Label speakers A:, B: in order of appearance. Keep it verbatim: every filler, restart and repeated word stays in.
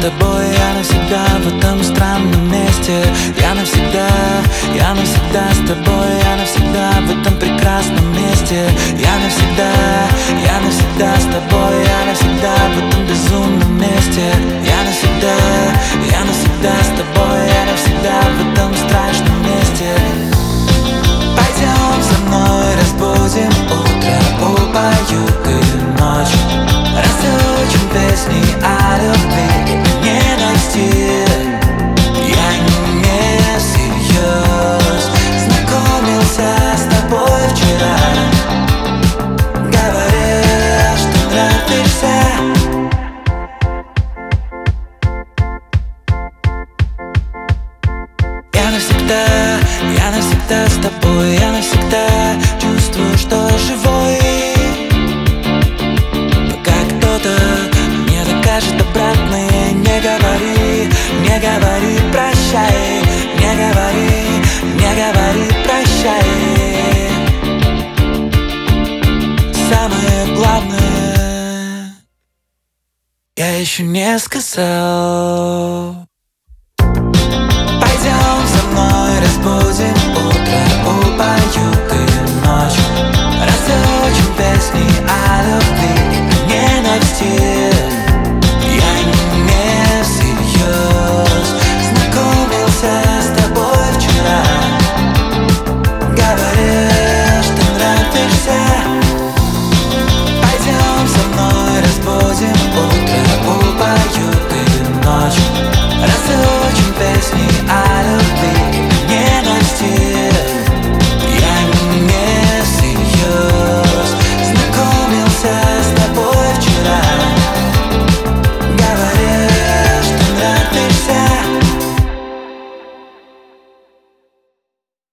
A: тобой, я навсегда в этом странном месте. Я навсегда, я навсегда с тобой, я навсегда в этом прекрасном месте. Я навсегда, я навсегда с тобой, я навсегда в этом безумном месте. Я навсегда, я навсегда с тобой, я навсегда в этом страшном месте. Пойдем за мной, разбудим утро, убаюкаем ночь, разучим песни о любви и ненависти. Я не всерьез знакомился с тобой вчера, говорил, что нравишься. Я навсегда, я навсегда с тобой, я навсегда чувствую, что живой, пока кто-то не докажет обратное. Не говори, не говори прощай, не говори, не говори прощай. Самое главное я еще не сказал.